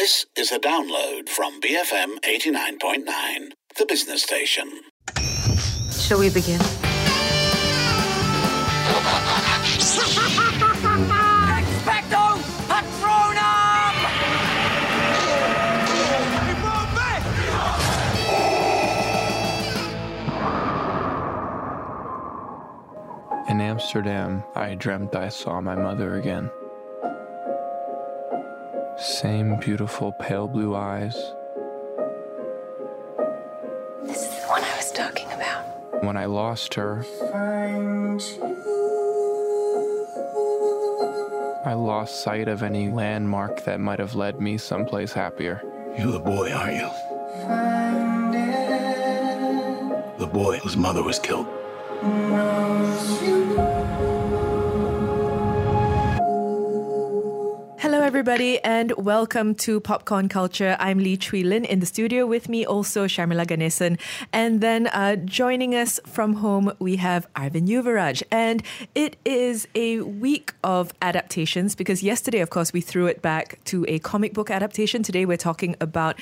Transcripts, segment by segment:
This is a download from BFM 89.9, the business station. Shall we begin? Expecto Patronum! In Amsterdam, I dreamt I saw my mother again. Same beautiful pale blue eyes. This is the one I was talking about. When I lost her, I lost sight of any landmark that might have led me someplace happier. You're the boy, aren't you? The boy whose mother was killed. Hello, everybody, and welcome to Popcorn Culture. I'm Lee Chui Lin. In the studio with me, also Sharmila Ganesan. And then joining us from home, we have Arvind Yuvaraj. And it is a week of adaptations because yesterday, of course, we threw it back to a comic book adaptation. Today, we're talking about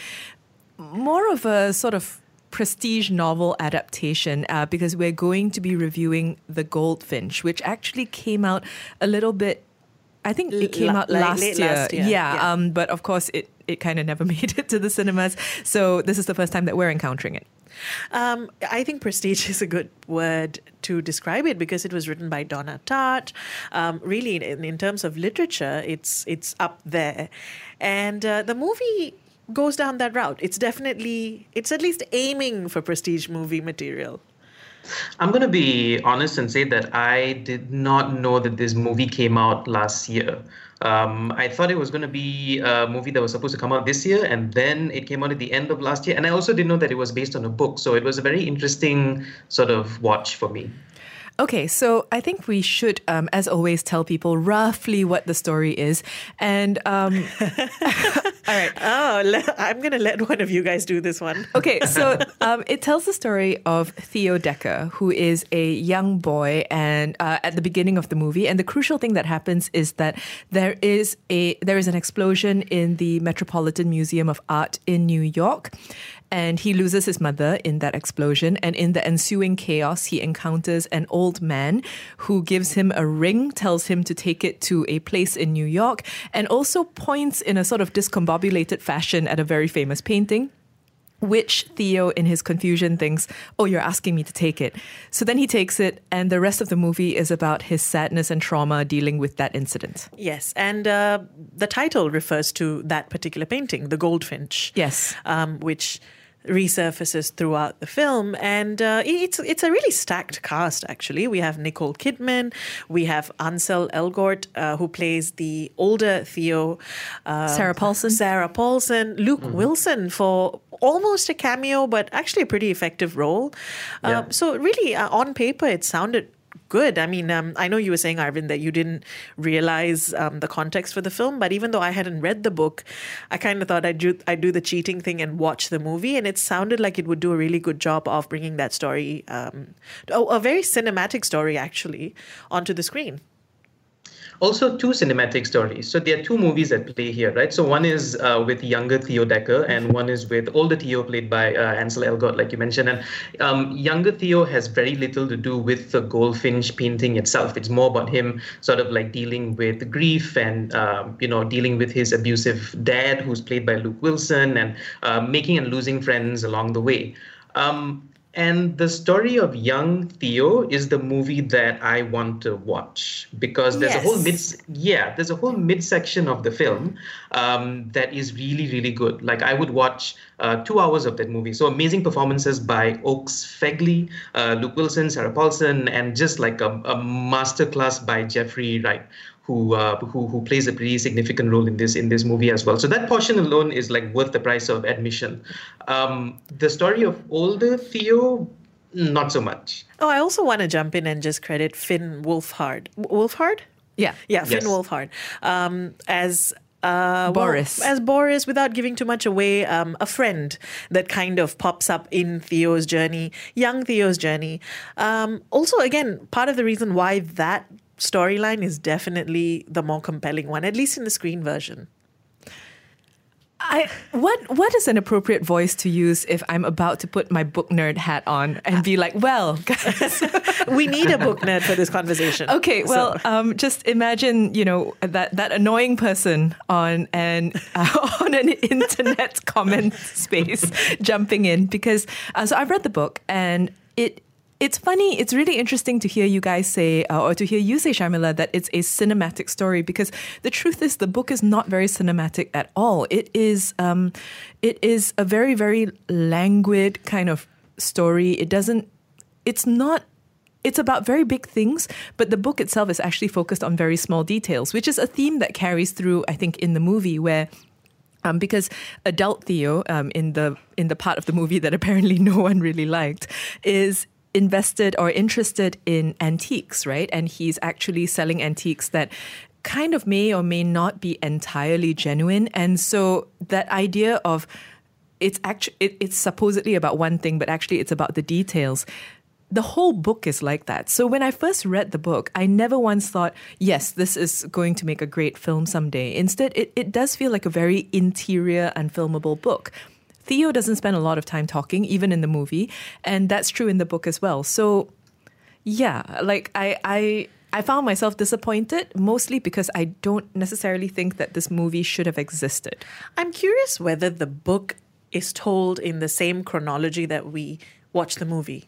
more of a sort of prestige novel adaptation because we're going to be reviewing The Goldfinch, which actually came out a little bit. I think it came out last year. Yeah. But of course, it kind of never made it to the cinemas. So this is the first time that we're encountering it. I think prestige is a good word to describe it because it was written by Donna Tartt. Really, in terms of literature, it's up there. And the movie goes down that route. It's at least aiming for prestige movie material. I'm going to be honest and say that I did not know that this movie came out last year. I thought it was going to be a movie that was supposed to come out this year, and then it came out at the end of last year. And I also didn't know that it was based on a book. So it was a very interesting sort of watch for me. Okay, so I think we should, as always, tell people roughly what the story is. And, all right. Oh, I'm going to let one of you guys do this one. Okay, so it tells the story of Theo Decker, who is a young boy and at the beginning of the movie. And the crucial thing that happens is that there is an explosion in the Metropolitan Museum of Art in New York. And he loses his mother in that explosion. And in the ensuing chaos, he encounters an old man who gives him a ring, tells him to take it to a place in New York, and also points in a sort of discombobulated fashion at a very famous painting, which Theo, in his confusion, thinks, oh, you're asking me to take it. So then he takes it, and the rest of the movie is about his sadness and trauma dealing with that incident. Yes, and the title refers to that particular painting, The Goldfinch. Yes. Which resurfaces throughout the film, and it's a really stacked cast. Actually, we have Nicole Kidman, we have Ansel Elgort, who plays the older Theo, Sarah Paulson, Luke Wilson for almost a cameo, but actually a pretty effective role. So really, on paper, it sounded good. I mean, I know you were saying, Arvind, that you didn't realize the context for the film, but even though I hadn't read the book, I kind of thought I'd do the cheating thing and watch the movie, and it sounded like it would do a really good job of bringing that story, a very cinematic story actually, onto the screen. Also, two cinematic stories. So there are two movies at play here, right? So one is with younger Theo Decker, and one is with older Theo, played by Ansel Elgort, like you mentioned. And younger Theo has very little to do with the Goldfinch painting itself. It's more about him sort of like dealing with grief and, dealing with his abusive dad, who's played by Luke Wilson, and making and losing friends along the way. And the story of young Theo is the movie that I want to watch because there's there's a whole midsection of the film that is really, really good. Like I would watch 2 hours of that movie. So amazing performances by Oakes Fegley, Luke Wilson, Sarah Paulson, and just like a masterclass by Jeffrey Wright, who plays a pretty significant role in this movie as well. So that portion alone is like worth the price of admission. The story of older Theo, not so much. Oh, I also want to jump in and just credit Finn Wolfhard. Wolfhard? Yeah. Yeah, Finn Wolfhard. As Boris. As Boris, without giving too much away, a friend that kind of pops up in Theo's journey, young Theo's journey. Also, again, part of the reason why that storyline is definitely the more compelling one, at least in the screen version. What is an appropriate voice to use if I'm about to put my book nerd hat on and be like, well, guys, we need a book nerd for this conversation. Okay, well, just imagine, that annoying person on an internet comment space jumping in because so I've read the book and it's funny. It's really interesting to hear you guys say, or to hear you say, Sharmila, that it's a cinematic story because the truth is the book is not very cinematic at all. It is a very, very languid kind of story. It's about very big things, but the book itself is actually focused on very small details, which is a theme that carries through, I think, in the movie where because adult Theo, in the part of the movie that apparently no one really liked, is invested or interested in antiques, right? And he's actually selling antiques that kind of may or may not be entirely genuine. And so that idea of it's supposedly about one thing, but actually it's about the details. The whole book is like that. So when I first read the book, I never once thought, yes, this is going to make a great film someday. Instead, it does feel like a very interior, unfilmable book. Theo doesn't spend a lot of time talking, even in the movie, and that's true in the book as well. So, yeah, like I found myself disappointed, mostly because I don't necessarily think that this movie should have existed. I'm curious whether the book is told in the same chronology that we watch the movie.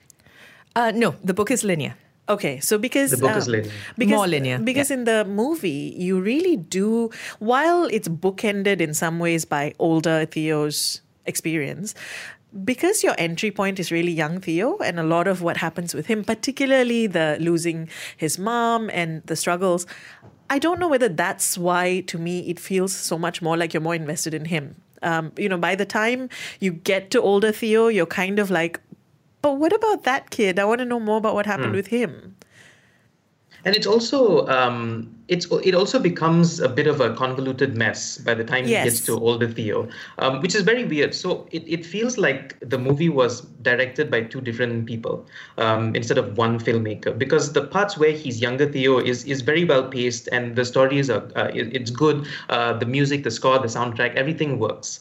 No, the book is linear. Okay, so because... The book is linear. More linear. Because in the movie, you really do... While it's bookended in some ways by older Theo's experience, because your entry point is really young Theo and a lot of what happens with him, particularly the losing his mom and the struggles, I don't know whether that's why, to me, it feels so much more like you're more invested in him. By the time you get to older Theo, you're kind of like... But what about that kid? I want to know more about what happened with him. And it's also it also becomes a bit of a convoluted mess by the time he gets to older Theo, which is very weird. So it feels like the movie was directed by two different people instead of one filmmaker, because the parts where he's younger Theo is very well paced and the story is it's good. The music, the score, the soundtrack, everything works.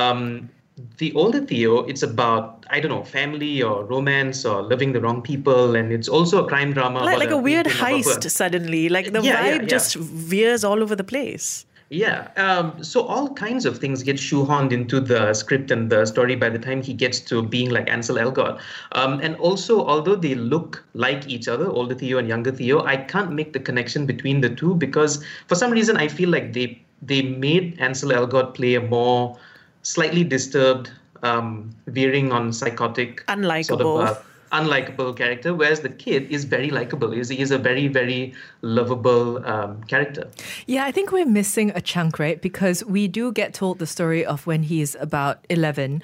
The older Theo, it's about, I don't know, family or romance or loving the wrong people. And it's also a crime drama. Like a weird heist suddenly. Like the vibe just veers all over the place. Yeah. So all kinds of things get shoehorned into the script and the story by the time he gets to being like Ansel Elgort. And also, although they look like each other, older Theo and younger Theo, I can't make the connection between the two because for some reason I feel like they made Ansel Elgort play a more slightly disturbed, veering on psychotic, unlikable. Unlikable character, whereas the kid is very likable. He is a very, very lovable character. Yeah, I think we're missing a chunk, right? Because we do get told the story of when he's about 11.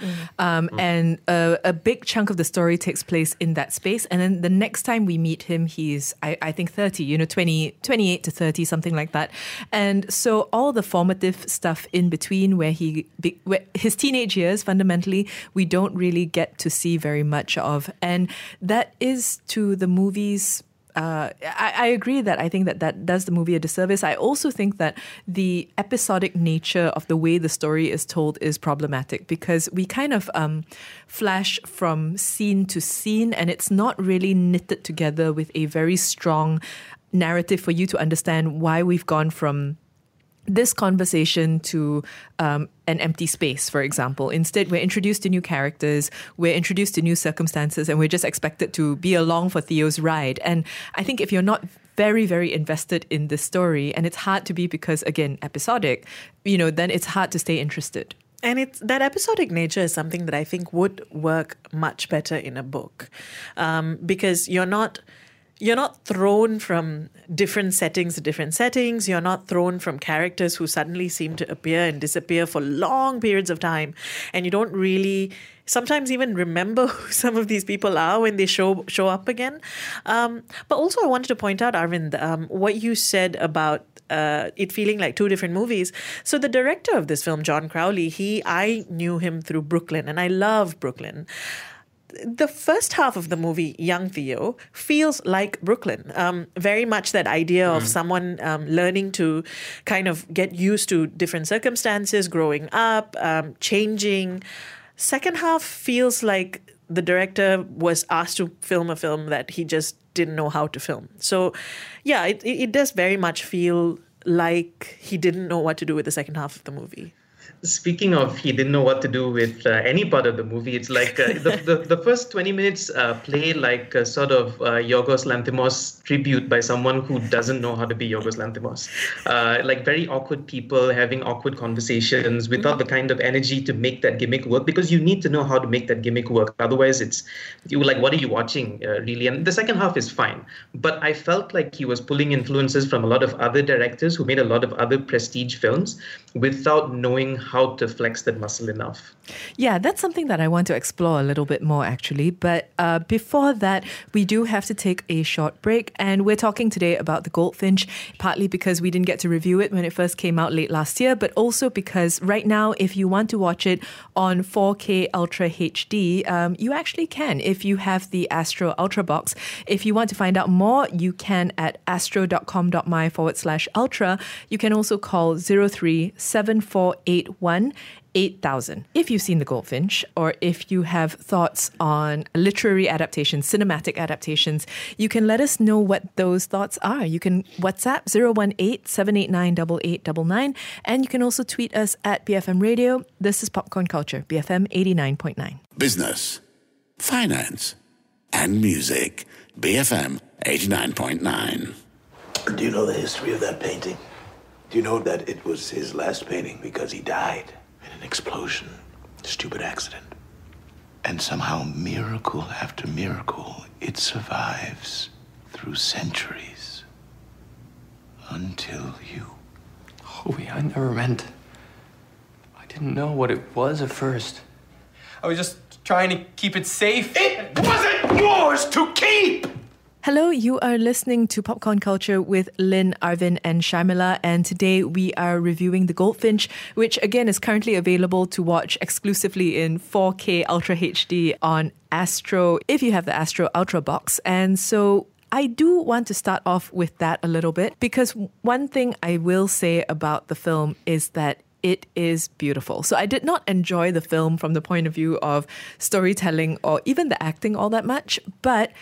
And a big chunk of the story takes place in that space. And then the next time we meet him, he's, I think, 30, 28 to 30, something like that. And so all the formative stuff in between where his teenage years, fundamentally, we don't really get to see very much of. And that is to the movie's... I agree that I think that does the movie a disservice. I also think that the episodic nature of the way the story is told is problematic because we kind of flash from scene to scene and it's not really knitted together with a very strong narrative for you to understand why we've gone from this conversation to an empty space, for example. Instead, we're introduced to new characters, we're introduced to new circumstances, and we're just expected to be along for Theo's ride. And I think if you're not very, very invested in this story, and it's hard to be because, again, episodic, then it's hard to stay interested. And that episodic nature is something that I think would work much better in a book because you're not thrown from different settings to different settings. You're not thrown from characters who suddenly seem to appear and disappear for long periods of time. And you don't really sometimes even remember who some of these people are when they show up again. But also I wanted to point out, Arvind, what you said about it feeling like two different movies. So the director of this film, John Crowley, I knew him through Brooklyn, and I love Brooklyn. the first half of the movie, Young Theo, feels like Brooklyn. Very much that idea of someone learning to kind of get used to different circumstances, growing up, changing. Second half feels like the director was asked to film a film that he just didn't know how to film. So, yeah, it does very much feel like he didn't know what to do with the second half of the movie. Speaking of, he didn't know what to do with any part of the movie. It's like the first 20 minutes play like a sort of Yorgos Lanthimos tribute by someone who doesn't know how to be Yorgos Lanthimos. Like very awkward people having awkward conversations without the kind of energy to make that gimmick work, because you need to know how to make that gimmick work. Otherwise, you like, what are you watching really? And the second half is fine. But I felt like he was pulling influences from a lot of other directors who made a lot of other prestige films without knowing how to flex that muscle enough. Yeah, that's something that I want to explore a little bit more, actually. But before that, we do have to take a short break. And we're talking today about The Goldfinch, partly because we didn't get to review it when it first came out late last year, but also because right now, if you want to watch it on 4K Ultra HD, you actually can if you have the Astro Ultra box. If you want to find out more, you can at astro.com.my/ultra. You can also call 03-7481 8000. If you've seen The Goldfinch, or if you have thoughts on literary adaptations, cinematic adaptations, you can let us know what those thoughts are. You can WhatsApp 018-789-8899, and you can also tweet us at BFM Radio. This is Popcorn Culture, BFM 89.9. Business, finance, and music. BFM 89.9. Do you know the history of that painting? Do you know that it was his last painting because he died in an explosion, stupid accident? And somehow, miracle after miracle, it survives through centuries. Until you. Howie, I never meant... I didn't know what it was at first. I was just trying to keep it safe. It wasn't yours to keep! Hello, you are listening to Popcorn Culture with Lynn, Arvin, and Sharmila, and today we are reviewing The Goldfinch, which again is currently available to watch exclusively in 4K Ultra HD on Astro, if you have the Astro Ultra box. And so I do want to start off with that a little bit, because one thing I will say about the film is that it is beautiful. So I did not enjoy the film from the point of view of storytelling or even the acting all that much, but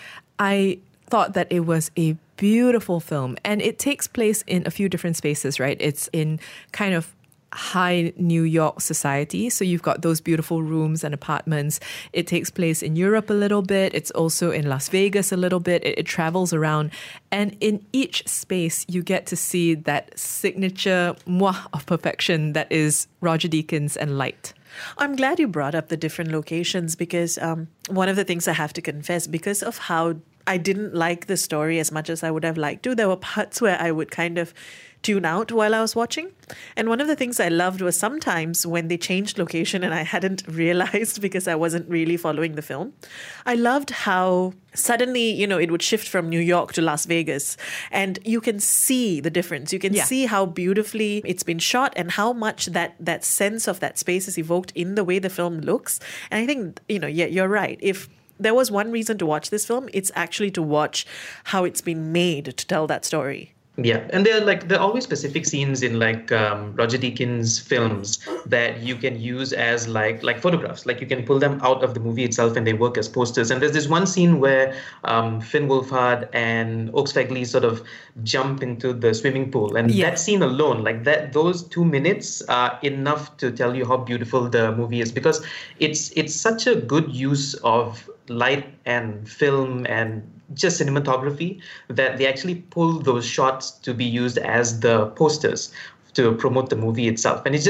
I thought that it was a beautiful film, and it takes place in a few different spaces, right? It's in kind of high New York society. So you've got those beautiful rooms and apartments. It takes place in Europe a little bit. It's also in Las Vegas a little bit. It travels around. And in each space, you get to see that signature mwah of perfection that is Roger Deakins and light. I'm glad you brought up the different locations, because one of the things I have to confess, because of how I didn't like the story as much as I would have liked to, there were parts where I would kind of tune out while I was watching. And one of the things I loved was sometimes when they changed location and I hadn't realized because I wasn't really following the film, I loved how suddenly, it would shift from New York to Las Vegas, and you can see the difference. You can see how beautifully it's been shot and how much that sense of that space is evoked in the way the film looks. And I think, you're right. If there was one reason to watch this film, it's actually to watch how it's been made to tell that story. Yeah, and there are always specific scenes in Roger Deakins films that you can use as like photographs. Like you can pull them out of the movie itself and they work as posters. And there's this one scene where Finn Wolfhard and Oakes Fegley sort of jump into the swimming pool, and that scene alone, those 2 minutes are enough to tell you how beautiful the movie is, because it's such a good use of light and film and just cinematography that they actually pull those shots to be used as the posters to promote the movie itself. And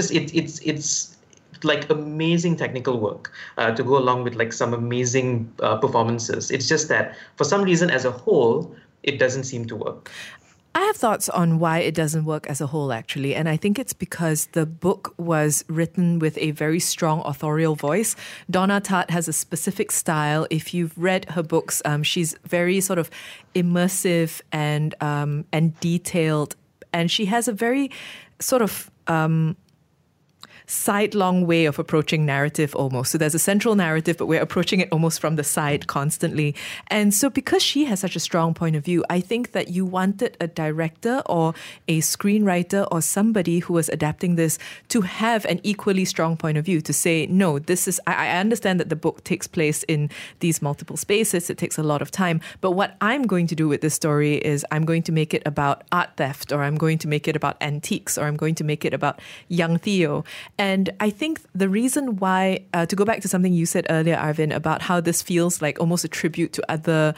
it's like amazing technical work to go along with some amazing performances. It's just that for some reason as a whole, it doesn't seem to work. I have thoughts on why it doesn't work as a whole, actually. And I think it's because the book was written with a very strong authorial voice. Donna Tartt has a specific style. If you've read her books, she's very sort of immersive and detailed. And she has a very sort of sidelong way of approaching narrative almost. So there's a central narrative, but we're approaching it almost from the side constantly. And so because she has such a strong point of view, I think that you wanted a director or a screenwriter or somebody who was adapting this to have an equally strong point of view, to say, no, this is, I understand that the book takes place in these multiple spaces. It takes a lot of time. But what I'm going to do with this story is I'm going to make it about art theft, or I'm going to make it about antiques, or I'm going to make it about young Theo. And I think the reason why, to go back to something you said earlier, Arvin, about how this feels like almost a tribute to other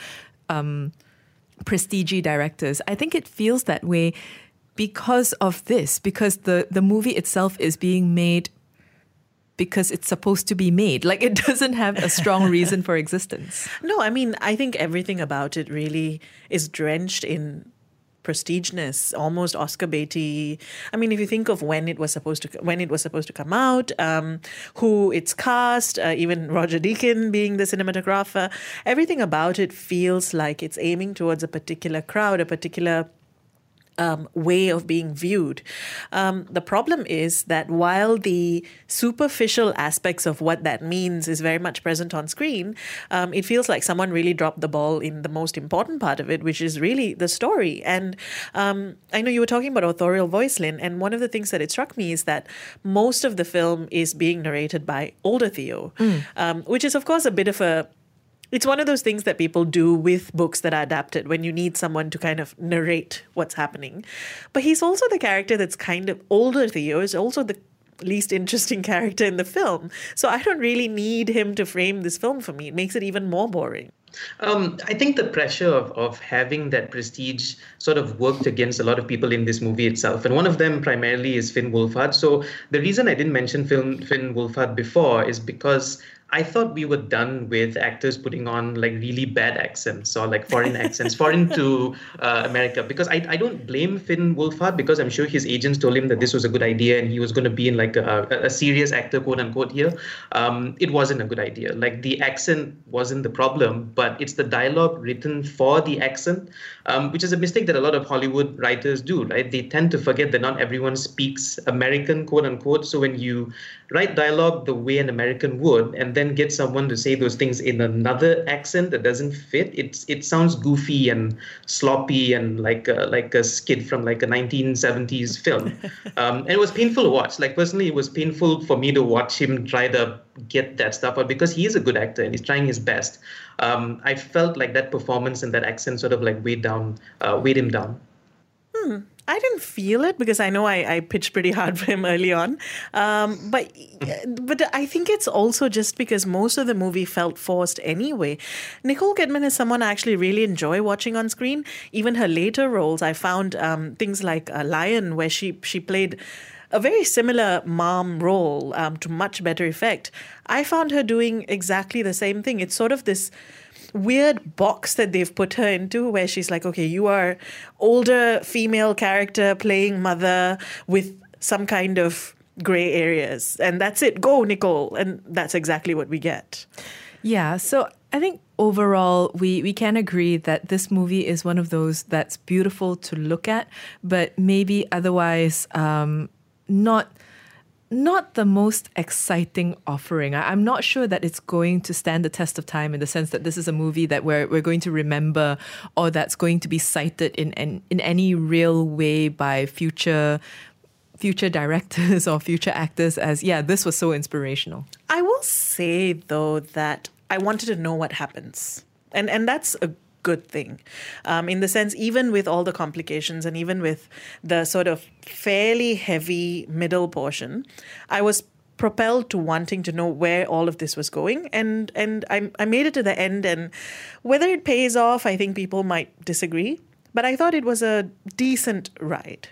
prestige directors, I think it feels that way because of this, because the movie itself is being made because it's supposed to be made. Like, it doesn't have a strong reason for existence. No, I mean, I think everything about it really is drenched in prestigeness, almost Oscar baity. I mean, if you think of when it was supposed to come out, who it's cast, even Roger Deakins being the cinematographer, everything about it feels like it's aiming towards a particular crowd, a particular way of being viewed. The problem is that while the superficial aspects of what that means is very much present on screen, it feels like someone really dropped the ball in the most important part of it, which is really the story. And I know you were talking about authorial voice, Lynn, and one of the things that it struck me is that most of the film is being narrated by older Theo, which is, of course, a bit of a... It's one of those things that people do with books that are adapted when you need someone to kind of narrate what's happening. But he's also the character that's kind of older. Theo is also the least interesting character in the film. So I don't really need him to frame this film for me. It makes it even more boring. I think the pressure of having that prestige sort of worked against a lot of people in this movie itself. And one of them primarily is Finn Wolfhard. So the reason I didn't mention Finn Wolfhard before is because I thought we were done with actors putting on like really bad accents or like foreign accents, foreign to America. Because I don't blame Finn Wolfhard, because I'm sure his agents told him that this was a good idea and he was going to be in like a serious actor, quote unquote, here. It wasn't a good idea. Like, the accent wasn't the problem, but it's the dialogue written for the accent, which is a mistake that a lot of Hollywood writers do, right? They tend to forget that not everyone speaks American, quote unquote. So when you write dialogue the way an American would, and then get someone to say those things in another accent that doesn't fit, it sounds goofy and sloppy and like a skit from like a 1970s film. And it was painful to watch. Like, personally, it was painful for me to watch him try to get that stuff out, because he is a good actor and he's trying his best. I felt like that performance and that accent sort of like weighed him down. I didn't feel it, because I know I pitched pretty hard for him early on. But I think it's also just because most of the movie felt forced anyway. Nicole Kidman is someone I actually really enjoy watching on screen. Even her later roles, I found things like Lion, where she played a very similar mom role to much better effect. I found her doing exactly the same thing. It's sort of this weird box that they've put her into, where she's like, okay, you are older female character playing mother with some kind of gray areas, and that's it. Go, Nicole. And that's exactly what we get. Yeah, so I think overall we can agree that this movie is one of those that's beautiful to look at, but maybe otherwise not the most exciting offering. I'm not sure that it's going to stand the test of time, in the sense that this is a movie that we're going to remember, or that's going to be cited in any real way by future directors or future actors as, yeah, this was so inspirational. I will say, though, that I wanted to know what happens. And that's a good thing, in the sense, even with all the complications and even with the sort of fairly heavy middle portion, I was propelled to wanting to know where all of this was going, and I made it to the end. And whether it pays off, I think people might disagree, but I thought it was a decent ride.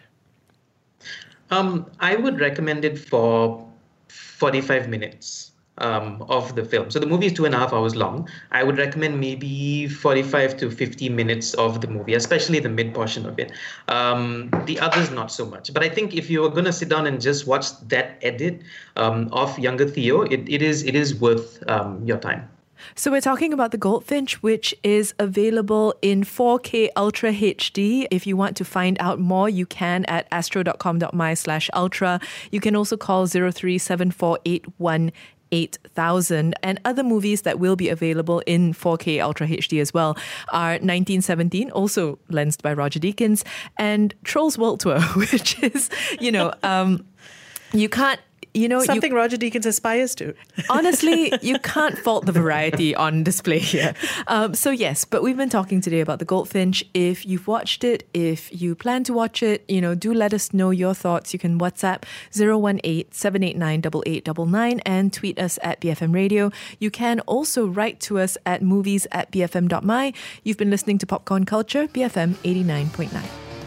I would recommend it for 45 minutes. Of the film. So the movie is 2.5 hours long. I would recommend maybe 45 to 50 minutes of the movie, especially the mid portion of it. The others, not so much. But I think if you are going to sit down and just watch that edit of younger Theo, it is worth your time. So we're talking about The Goldfinch, which is available in 4K Ultra HD. If you want to find out more, you can at astro.com.my/ultra. You can also call 0374818000. And other movies that will be available in 4K Ultra HD as well are 1917, also lensed by Roger Deakins, and Trolls World Tour, which is, you can't, something Roger Deakins aspires to. Honestly, you can't fault the variety on display here. So yes, but we've been talking today about The Goldfinch. If you've watched it, if you plan to watch it, do let us know your thoughts. You can WhatsApp 018-789-8899 and tweet us at BFM Radio. You can also write to us at movies@bfm.my. You've been listening to Popcorn Culture, BFM 89.9.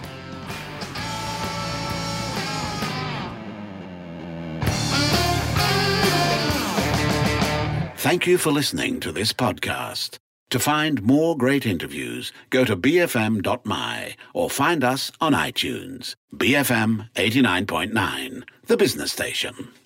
Thank you for listening to this podcast. To find more great interviews, go to bfm.my or find us on iTunes. BFM 89.9, the business station.